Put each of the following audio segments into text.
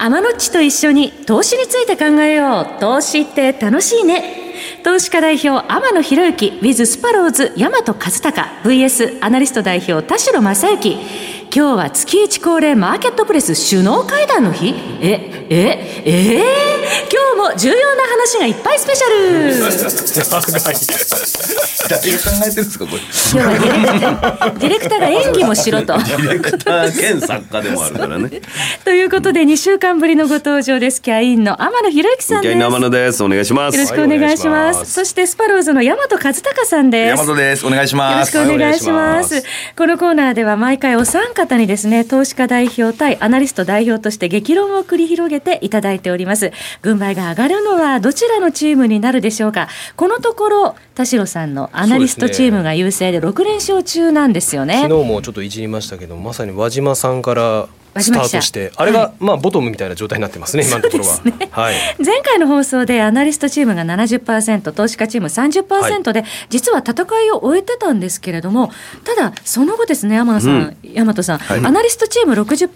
天野っちと一緒に投資について考えよう。投資って楽しいね。投資家代表天野博之 with スパローズ大和和孝 vs アナリスト代表田代正幸。今日は月一恒例マーケットプレス首脳会談の日。今日も重要な話がいっぱいスペシャル。 誰が考えてるんですかこれ。 今日はディレクターが演技もしろと。 ディレクター兼作家でもあるからね。 ということで2週間ぶりのご登場です。キャインの天野博之さんです。 キャインの天野です。お願いします。 よろしくお願いします。そしてスパローズの大和和孝さんです。 大和です。お願いします。 よろしくお願いします。このコーナーでは毎回お三方にですね、投資家代表対アナリスト代表として激論を繰り広げていただいております。軍配が上がるのはどちらのチームになるでしょうか。このところ田代さんのアナリストチームが優勢で6連勝中なんですよね。 昨日もちょっといじりましたけど、まさに輪島さんからスタートして、あれがボトムみたいな状態になってますね、今のところは。はい、 前回の放送でアナリストチームが 70%、 投資家チーム 30% で、実は戦いを終えてたんですけれども、ただその後ですね、大和さん、アナリストチーム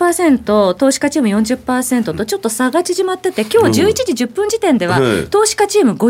60%、 投資家チーム 40% とちょっと差が縮まってて、今日11時10分時点では、投資家チーム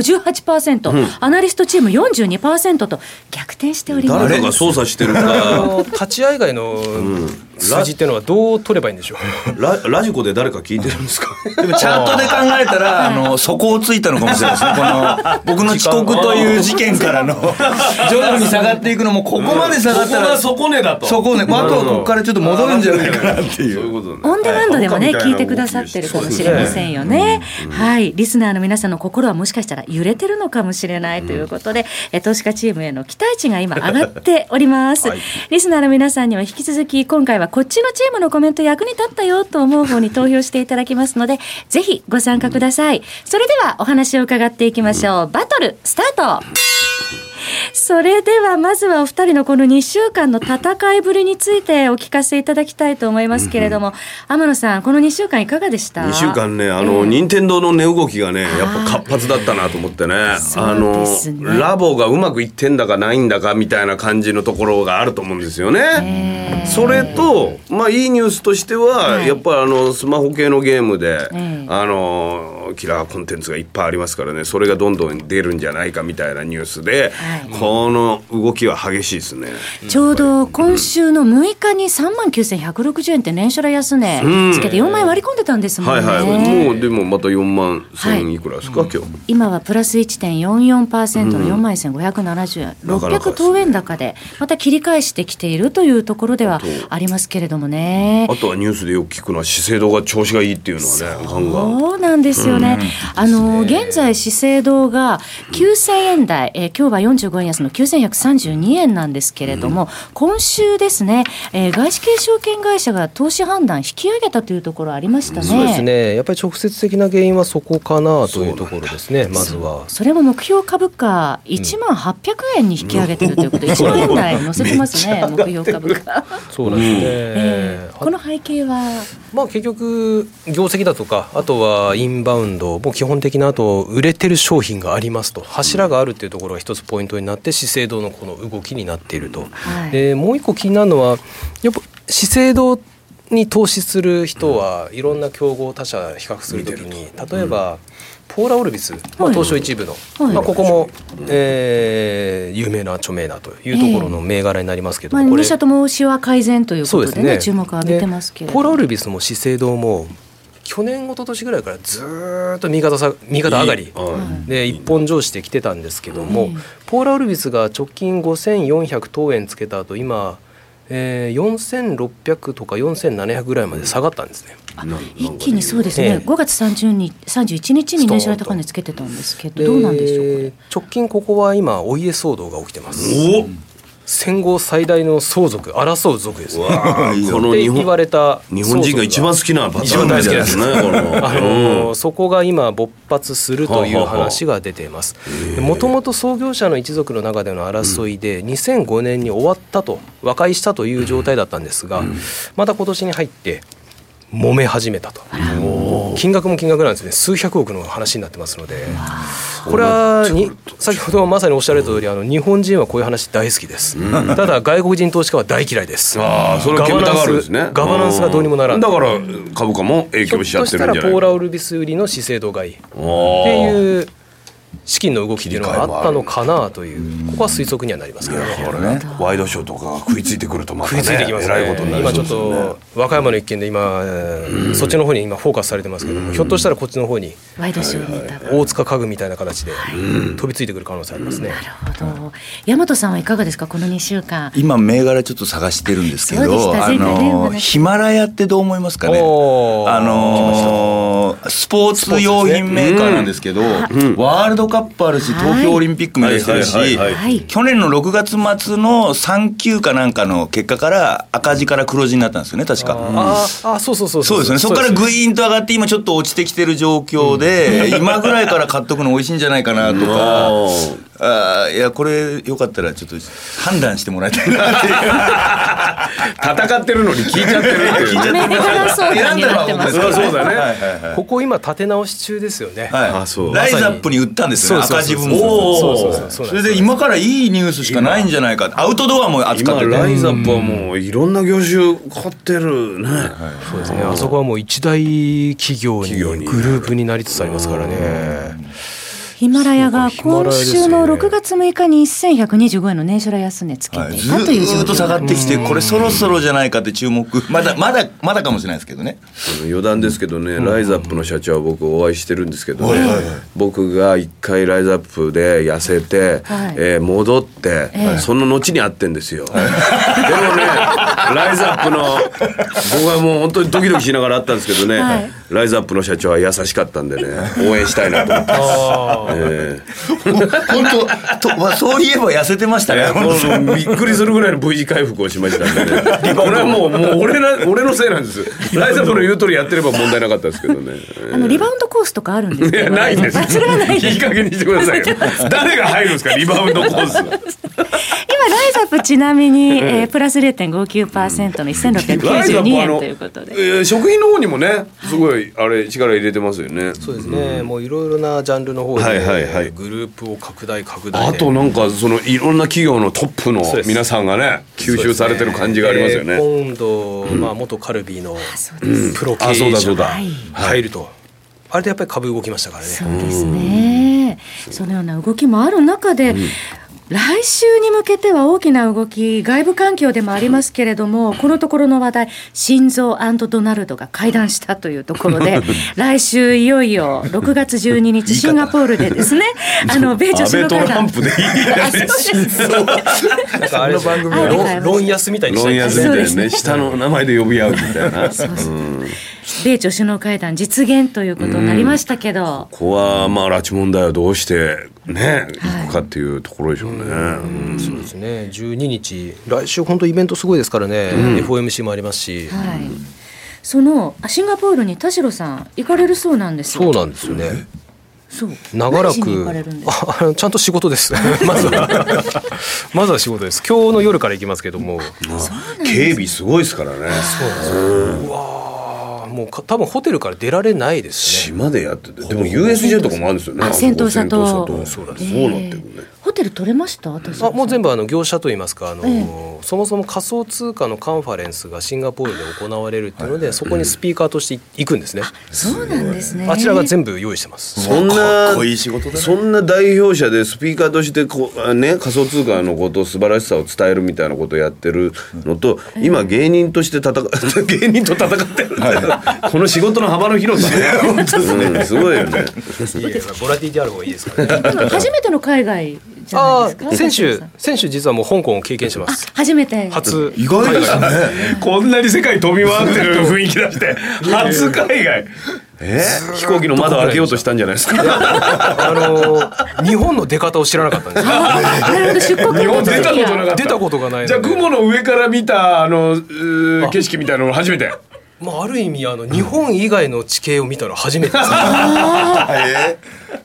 58%、アナリストチーム 42% と逆転しております。 誰かが操作してるか立ち会い外の数字っていうのはどう取ればいいんでしょう。 ラジコで誰か聞いてるんですか。 でもチャートで考えたら底をついたのかもしれないですね。この僕の遅刻という事件からの徐々に下がっていくのも、ここまで下がったら、 ここが底値だと。 底値、あとはここからちょっと戻るんじゃないかなっていう。 そういうことね。 オンデマンドでもね、聞いてくださってるかもしれませんよね。はい、リスナーの皆さんの心はもしかしたら揺れてるのかもしれないということで、投資家チームへの期待値が今上がっております。リスナーの皆さんには引き続き今回はこっちのチームのコメント役に立ったよと思う方に投票していただきますので、ぜひご参加ください。それではお話を伺っていきましょう。バトルスタート。それではまずはお二人のこの2週間の戦いぶりについてお聞かせいただきたいと思いますけれども、天野さん、この2週間いかがでした？ 2 週間ね、任天堂の値動きがね、やっぱ活発だったなと思ってね。ラボがうまくいってんだかないんだかみたいな感じのところがあると思うんですよね。それと、いいニュースとしては、やっぱりスマホ系のゲームで、キラーコンテンツがいっぱいありますからね、それがどんどん出るんじゃないかみたいなニュースで、この動きは激しいですね。 ちょうど今週の6日に 39,160 円って年初来安値つけて4万円割り込んでたんですもんね。 もうでもまた4万1000いくらですか、今日。 今はプラス 1.44% の4万1570円、600等円高でまた切り返してきているというところではありますけれどもね。 あとはニュースでよく聞くのは資生堂が調子がいいっていうのはね、ガンガン。 そうなんですよね。現在資生堂が9000円台、今日は45円安の9132円なんですけれども、今週ですね、外資系証券会社が投資判断引き上げたというところありましたね。 そうですね、やっぱり直接的な原因はそこかなというところですね。まずはそれも目標株価1万800円に引き上げているということで、1万円台乗せてますね目標株価。 そうなんですね。 この背景は結局業績だとか、あとはインバウンドも基本的な、あと売れてる商品がありますと、柱があるっていうところが一つポイントになって、資生堂のこの動きになっていると。もう一個気になるのは、やっぱ資生堂に投資する人はいろんな競合他社比較するときに、例えばポーラオルビス、東証一部の、ここも、有名な著名なというところの銘柄になりますけど、 2社ともシワ改善ということでね、注目を浴びてますけれど、 ポーラオルビスも資生堂も去年一昨年ぐらいからずっと右肩上がりで一本上してきてたんですけども、ポーラオルビスが直近5400等円つけた後、今4600とか4700ぐらいまで下がったんですね。 一気にそうですね、5月31日に年初来高値つけてたんですけど、どうなんでしょう。 直近ここは今お家騒動が起きてます。戦後最大の相続、争う族ですね。 この言われた日本人が一番好きなパターンですね。 そこが今勃発するという話が出ています。もともと創業者の一族の中での争いで2005年に終わったと、和解したという状態だったんですが、また今年に入って揉め始めたと。金額も金額なんですね。数百億の話になってますので、これは先ほどまさにおっしゃられた通り、日本人はこういう話大好きです。ただ外国人投資家は大嫌いです。 それは煙たがるんですね。 ガバナンスがどうにもならん。 だから株価も影響しちゃってるんじゃないか。ひょっとしたらポーラ・オルビス売りの資生堂買いっていう資金の動きっていうのがあったのかなという、ここは推測にはなりますけどね。 ワイドショーとかが食いついてくるとまたね、 食いついてきますね。 えらいことになりそうですよね。 今ちょっと和歌山の一件で今、そっちの方に今フォーカスされてますけども、ひょっとしたらこっちの方にワイドショーネタが大塚家具みたいな形で飛びついてくる可能性ありますね。 なるほど。大和さんはいかがですか、この2週間。 今銘柄ちょっと探してるんですけど、 ね、 ヒマラヤってどう思いますかね。スポーツ用品メーカーなんですけど、ワールドカップあるし、東京オリンピックもやってるし、去年の6月末の3級かなんかの結果から赤字から黒字になったんですよね、確か。 そうですね。そこからグイーンと上がって今ちょっと落ちてきてる状況で、今ぐらいから買っとくの美味しいんじゃないかなとか。いや、これよかったらちょっと判断してもらいたいなっていう。 戦ってるのに聞いちゃってるっていう。 選んだのはそうだね。 ここ今立て直し中ですよね。 ライズアップに売ったんですよね、赤字分。それで今からいいニュースしかないんじゃないか。アウトドアも扱ってて、 ライズアップはもういろんな業種買ってるね。 そうですね。あそこはもう一大企業にグループになりつつありますからね。 ヒマラヤが今週の6月6日に1125円の年初来安値つけていたという状況、 ずっと下がってきて、これそろそろじゃないかって注目、まだかもしれないですけどね。 余談ですけどね、ライズアップの社長は僕お会いしてるんですけどね、僕が一回ライズアップで痩せて、戻って、その後に会ってんですよ。でもね、ライズアップの僕はもう本当にドキドキしながら会ったんですけどね、ライズアップの社長は優しかったんでね、応援したいなと思ってます。 本当そういえば痩せてましたね。 びっくりするぐらいの V 字回復をしましたんでね。これはもう俺のせいなんです。ライズアップの言う通りやってれば問題なかったですけどね。 リバウンドコースとかあるんですか。 いや、ないです。 それはないです。 いい加減にしてくださいよ。誰が入るんですか、リバウンドコース。 今ライズアップちなみに、プラス 0.59% の1692円ということで、 食品の方にもね、すごい力入れてますよね。 そうですね。もういろいろなジャンルの方でグループを拡大あとなんかそのいろんな企業のトップの皆さんがね吸収されてる感じがありますよね。 今度、元カルビーのプロ経営者が入ると、あれでやっぱり株動きましたからね。 そうですね。そのような動きもある中で、来週に向けては大きな動き、外部環境でもありますけれども、このところの話題、シンゾー&ドナルドが会談したというところで、来週いよいよ6月12日シンガポールでですね、米朝首脳会談。安倍トランプでいいですね。 あの番組はロンヤスみたいにしたいですね。下の名前で呼び合うみたいな。 米朝首脳会談実現ということになりましたけど、 ここは拉致問題をどうしてねいくかっていうところでしょうね。 そうですね。12日来週本当イベントすごいですからね。FOMC もありますし、 そのシンガポールに田代さん行かれるそうなんですよ。 そうなんですよね。 長らくちゃんと仕事ですまずは仕事です。今日の夜から行きますけども、 警備すごいですからね。 そうなんですよ。うわ、もう多分ホテルから出られないですね。 島でやってて、でも USJ とかもあるんですよね。 セントーサ島そうなってるね。 ホテル取れました？ もう全部業者といいますか、そもそも仮想通貨のカンファレンスがシンガポールで行われるっていうので、そこにスピーカーとして行くんですね。 そうなんですね。 あちらが全部用意してます。 そんなかっこいい仕事だね。 そんな代表者でスピーカーとして仮想通貨のこと素晴らしさを伝えるみたいなことをやってるのと、今芸人として芸人と戦ってるこの仕事の幅の広さね。すごいよね。 ボラティティある方がいいですからね。 初めての海外じゃないですか。 先週実はもう香港を経験してます。 初めて。 初。 意外ですね。 こんなに世界飛び回ってる雰囲気出して初海外。飛行機の窓開けようとしたんじゃないですか。 日本の出方を知らなかったんです。 なるほど、出国日本出たことなかった。 出たことがないので。 じゃあ雲の上から見た景色みたいなの初めて。 ある意味日本以外の地形を見たら初めてです。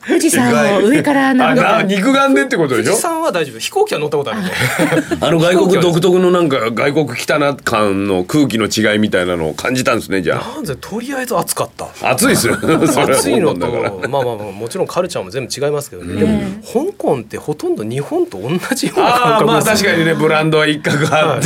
富士山を上から眺めて肉眼でってことでしょ。 富士山は大丈夫。飛行機は乗ったことあるね。 外国独特のなんか外国来たな感の空気の違いみたいなのを感じたんですね。じゃあなんでとりあえず暑かった。 暑いですよ。 暑いのとまあもちろんカルチャーも全部違いますけどね。でも香港ってほとんど日本と同じような感覚です。 まあ確かにね、ブランドは一角あって、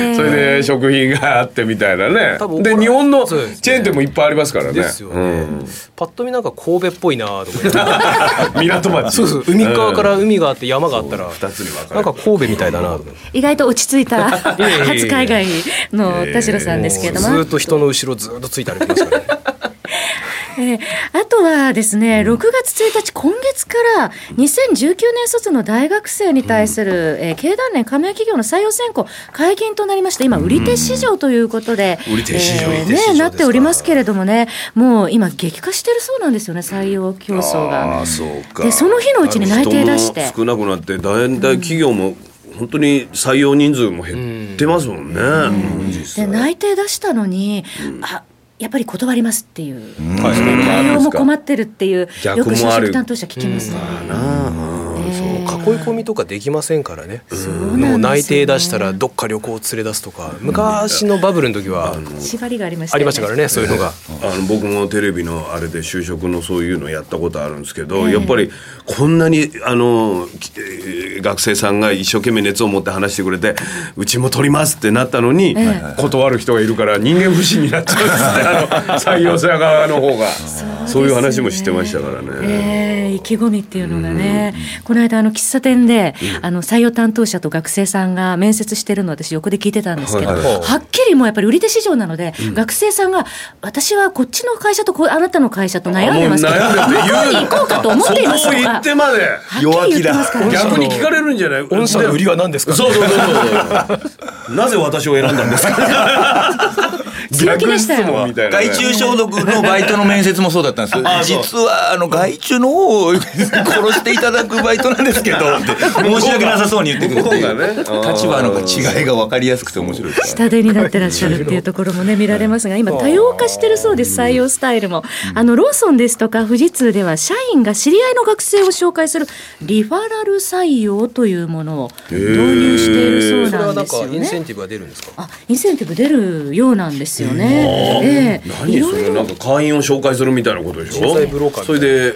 それで食品があってみたいなね。で日本のチェーン店もいっぱいありますからね。 ですよね。パッと見なんか神戸っぽいなとか。 港町。 そうそう、海側から海があって山があったら 2つに分かれる。 なんか神戸みたいだなと。 意外と落ち着いた初海外の田代さんですけれども、 ずっと人の後ろずっとついて歩きますからね。 あとはですね、6月1日今月から2019年卒の大学生に対する、経団連加盟企業の採用選考解禁となりまして、今売り手市場ということで、 売り手市場、 なっておりますけれどもね、もう今激化してるそうなんですよね、採用競争が。 そうか。 でその日のうちに内定出して少なくなって、大企業も本当に採用人数も減ってますもんね。 で内定出したのに、やっぱり断りますっていう、対応も困ってるっていう、よく就職担当者聞きますね。 囲い込みとかできませんからね。もう内定出したらどっか旅行を連れ出すとか、昔のバブルの時は縛りがありましたありましたからね、そういうのが。 僕もテレビのあれで就職のそういうのやったことあるんですけど、やっぱりこんなに学生さんが一生懸命熱を持って話してくれて、うちも取りますってなったのに、断る人がいるから人間不信になっちゃうんですね。採用者側の方がそういう話もしてましたからね。 意気込みっていうのがね、この間喫茶店で、採用担当者と学生さんが面接してるのを私横で聞いてたんですけど、はっきりもうやっぱり売り手市場なので、学生さんが私はこっちの会社とあなたの会社と悩んでますけど、どこに行こうかと思っていますとか、 そこ行ってまで弱気だ。 逆に聞かれるんじゃない。 御社の売りは何ですか。 そうなぜ私を選んだんですか。 強気でしたよ。 害虫消毒のバイトの面接もそうだったんです。実は害虫の方を殺していただくバイトなんですけどって申し訳なさそうに言ってくれて、立場の違いが分かりやすくて面白いです。 下手になってらっしゃるっていうところもね見られますが、今多様化してるそうです。採用スタイルもローソンですとか富士通では社員が知り合いの学生を紹介するリファラル採用というものを導入しているそうなんですよね。 それはなんかインセンティブが出るんですか。 インセンティブ出るようなんですよね。 何それ、なんか会員を紹介するみたいなことでしょ。それで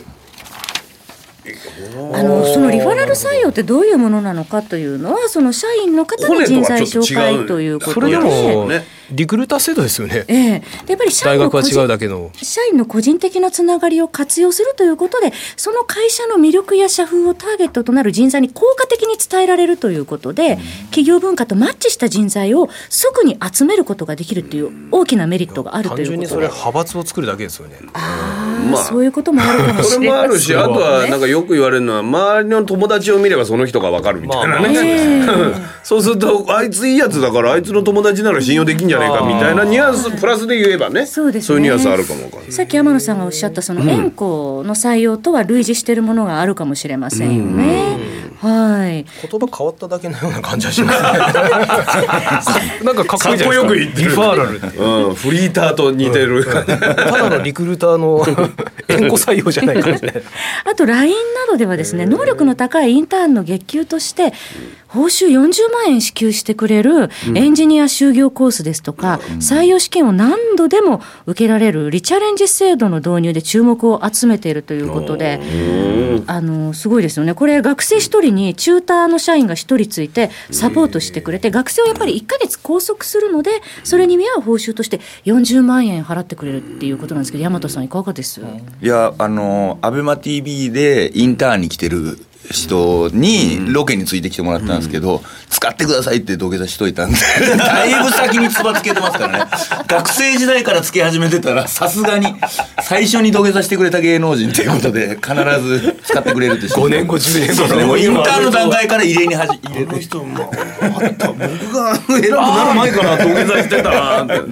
そのリファラル採用ってどういうものなのかというのは、その社員の方の人材紹介ということで、 それでもリクルーター制度ですよね。 でやっぱり社員の個人的なつながりを活用するということで、その会社の魅力や社風をターゲットとなる人材に効果的に伝えられるということで、企業文化とマッチした人材を即に集めることができるという大きなメリットがあるということで、 単純にそれ派閥を作るだけですよね。 そういうこともあるかもしれない。 それもあるし、あとはなんかよく言われるのは、周りの友達を見ればその人が分かるみたいなね。そうするとあいついいやつだからあいつの友達なら信用できんじゃないかみたいなニュアンスプラスで言えばね、そういうニュアンスあるかも分からない。 さっき天野さんがおっしゃったその円弧の採用とは類似しているものがあるかもしれませんよね。はい。 言葉変わっただけのような感じはしますね。なんかかっこよく言ってる。リファーラルって、 フリーターと似てる。 ただのリクルーターの円弧採用じゃないかもしれない。 あと LINE などではですね、能力の高いインターンの月給として報酬40万円支給してくれるエンジニア就業コースですとか、採用試験を何度でも受けられるリチャレンジ制度の導入で注目を集めているということで、すごいですよね。これ学生1人にチューターの社員が1人ついてサポートしてくれて、学生をやっぱり1ヶ月拘束するので、それに見合う報酬として40万円払ってくれるっていうことなんですけど、大和さんいかがです？ いや、アベマ TV でインターンに来てる人にロケについてきてもらったんですけど、使ってくださいって土下座しといたんでだいぶ先につばつけてますからね。学生時代からつけ始めてたら、さすがに最初に土下座してくれた芸能人ということで必ず使ってくれるって 5年後10年後でもインターンの段階から入れる人も僕が偉くなる前から土下座してたなって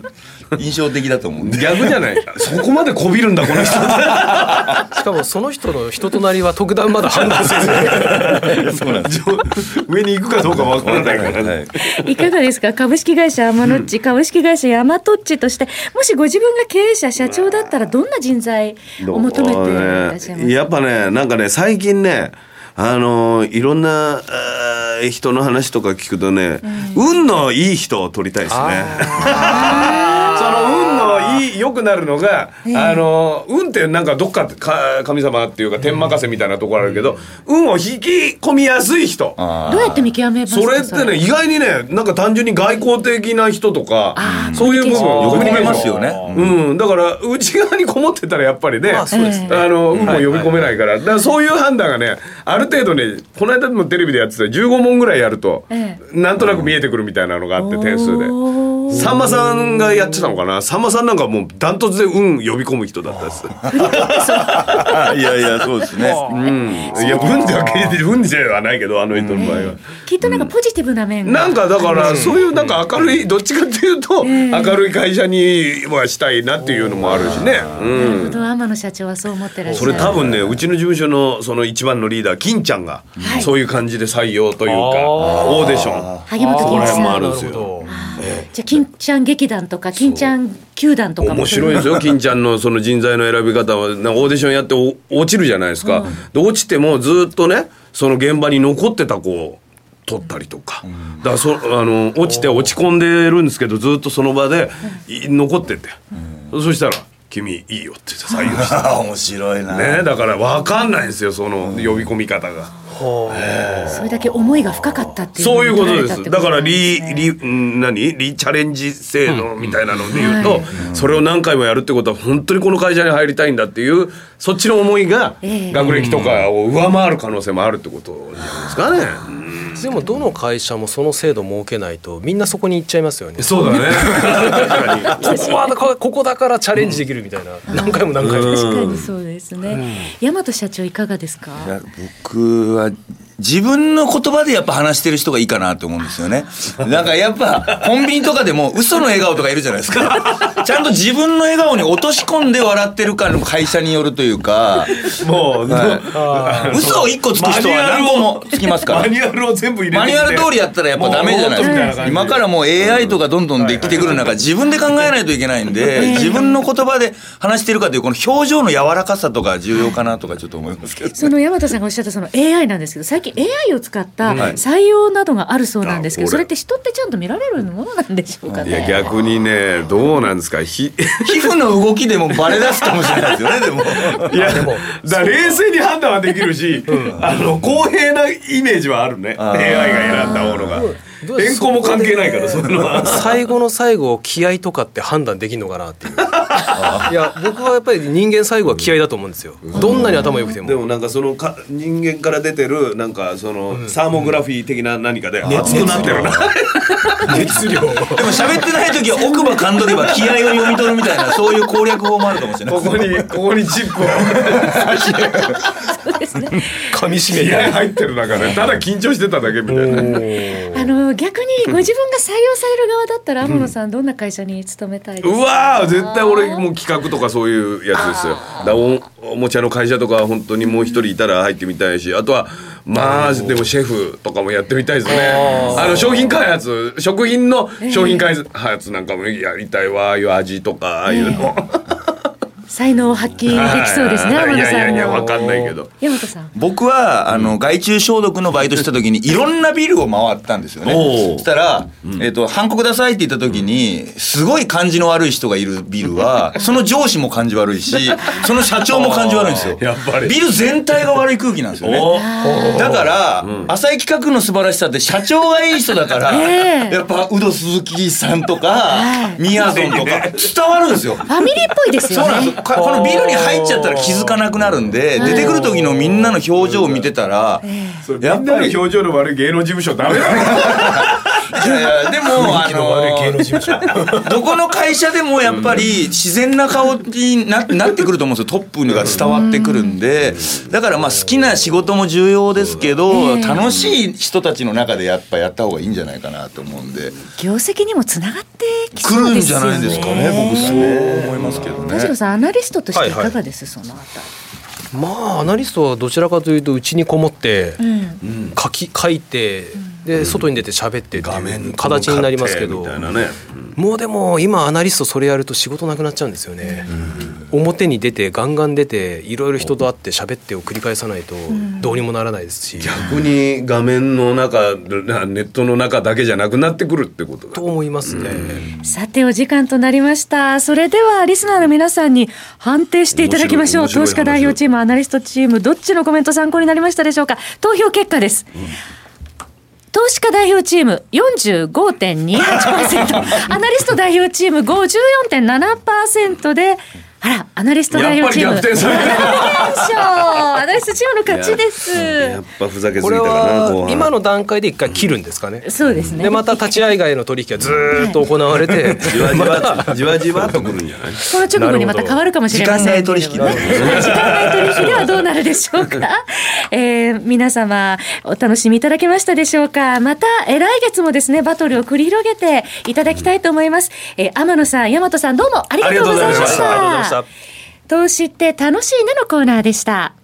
印象的だと思うんで。 逆じゃないそこまでこびるんだこの人。 しかもその人の人となりは特段まだ判断せずそうなんです上に行くかどうかわからないからね。 いかがですか、株式会社アマノッチ、株式会社ヤマトッチとして、もしご自分が経営者社長だったらどんな人材を求めていらっしゃいますか？ やっぱねなんかね最近ねいろんな人の話とか聞くとね、運のいい人を取りたいですね。その運の良くなるのが、運ってなんかどっか神様っていうか天任せみたいなところあるけど、運を引き込みやすい人。 どうやって見極めますか？ それってね意外にねなんか単純に外交的な人とかそういう部分呼び込めますよね。 だから内側にこもってたらやっぱりね、 そうですね、 運も呼び込めないから、だからそういう判断がねある程度ね、この間もテレビでやってた15問ぐらいやると、なんとなく見えてくるみたいなのがあって、点数でさんまさんがやってたのかな。さんまさんなんかもうダントツで運呼び込む人だったです。 いやいやそうですね。 いや運ではないけどあの人の場合は、 きっとなんかポジティブな面がなんかだからそういうなんか明るいどっちかっていうと明るい会社にはしたいなっていうのもあるしね。 なるほど、天野社長はそう思ってらっしゃる。 それ多分ねうちの事務所のその一番のリーダー金ちゃんがそういう感じで採用というかオーディション萩本欽一さんもあるんですよ。 じゃあ金ちゃん劇団とか金ちゃん球団とかも面白いですよ。金ちゃんのその人材の選び方はオーディションやって落ちるじゃないですか。で落ちてもずっとねその現場に残ってた子を取ったりとか、だから落ちて落ち込んでるんですけどずっとその場で残ってて、そしたら君いいよって言って採用した面白いな、 ね。だから分かんないんですよその呼び込み方が。 それだけ思いが深かったっていうそういうことです。だからリチャレンジ制度みたいなので言うと、それを何回もやるってことは本当にこの会社に入りたいんだっていうそっちの思いが学歴とかを上回る可能性もあるってことじゃないですかね。 でもどの会社もその制度設けないとみんなそこに行っちゃいますよね。 そうだね。 ここだからチャレンジできるみたいな、何回も何回も。 確かにそうですね。大和社長いかがですか？ 僕は自分の言葉でやっぱ話してる人がいいかなと思うんですよね。なんかやっぱコンビニとかでも嘘の笑顔とかいるじゃないですか。ちゃんと自分の笑顔に落とし込んで笑ってるかの会社によるというか、 もう、 嘘を1個つく人は何個もつきますから。 マニュアルを全部入れてマニュアル通りやったらやっぱダメじゃないですか。今からもう AI とかどんどんできてくる中、自分で考えないといけないんで、自分の言葉で話してるかというこの表情の柔らかさとか重要かなとかちょっと思いますけど、ね。 その大和さんがおっしゃったその AI なんですけど、最近 AI を使った採用などがあるそうなんですけど、それって人ってちゃんと見られるものなんでしょうかね。 いや逆にねどうなんですか。皮膚の動きでもバレ出すかもしれないですよね。でもいやでもだ冷静に判断はできるし、公平なイメージはあるね。 AI が選んだものが変更も関係ないから、そういうのは最後の最後気合とかって判断できるのかなっていう。いや僕はやっぱり人間最後は気合だと思うんですよ。どんなに頭良くても。 でもなんかその人間から出てるなんかそのサーモグラフィー的な何かで熱くなってるな。 熱量。でも喋ってない時は奥歯噛んどけば気合を読み取るみたいなそういう攻略法もあるかもしれない。 ここにチップをそうですね。 噛み締め気合入ってる中でただ緊張してただけみたいな。 逆にご自分が採用される側だったら天野さんどんな会社に勤めたいですか？ うわー絶対俺もう企画とかそういうやつですよ。だおもちゃの会社とか本当にもう一人いたら入ってみたいし、あとはまあでもシェフとかもやってみたいですね。商品開発、食品の商品開発なんかもやりたいわ。ああいう味とかああいうの才能を発揮できそうですね。天野さんも。 いや分かんないけど。 大和さん。 僕は害虫消毒のバイトした時にいろんなビルを回ったんですよね。そしたらハンコくださいって言った時にすごい感じの悪い人がいるビルはその上司も感じ悪いしその社長も感じ悪いんですよ。 やっぱりビル全体が悪い空気なんですよね。だから浅井企画の素晴らしさって社長がいい人だからやっぱウド鈴木さんとかみやぞんとか伝わるんですよ。 ファミリーっぽいですよね。 そうなんです。このビルに入っちゃったら気づかなくなるんで、出てくる時のみんなの表情を見てたら、 やっぱり表情の悪い芸能事務所ダメだね。 でもどこの会社でもやっぱり自然な顔になってくると思うんですよ。トップが伝わってくるんで、だから好きな仕事も重要ですけど、楽しい人たちの中でやっぱやった方がいいんじゃないかなと思うんで、 業績にもつながってきそうですよね。 来るんじゃないですかね。僕そう思いますけどね。 田代さん、アナリストとしていかがです、そのあたり。 アナリストはどちらかというと家にこもって書いて、で外に出て喋ってっていう形になりますけど、もうでも今アナリストそれやると仕事なくなっちゃうんですよね。表に出てガンガン出ていろいろ人と会って喋ってを繰り返さないとどうにもならないですし、 逆に画面の中、ネットの中だけじゃなくなってくるってことと思いますね。 さてお時間となりました。それではリスナーの皆さんに判定していただきましょう。投資家代表チーム、アナリストチーム、どっちのコメント参考になりましたでしょうか。投票結果です。投資家代表チーム 45.28% アナリスト代表チーム 54.7% で、あら、アナリスト代表チームやっぱり逆転されたアナリストチームの勝ちです。 やっぱふざけすぎこれたかな。 は今の段階で一回切るんですかね。 そうですね。 でまた立ち会い外の取引がずーっと行われて、 じわじわとくるんじゃない。 この直後にまた変わるかもしれませんけれども、時間外取引ではどうなるでしょうか。皆様お楽しみいただけましたでしょうか。また来月もですね、バトルを繰り広げていただきたいと思います。天野さん、大和さん、どうもありがとうございました。投資って楽しいねのコーナーでした。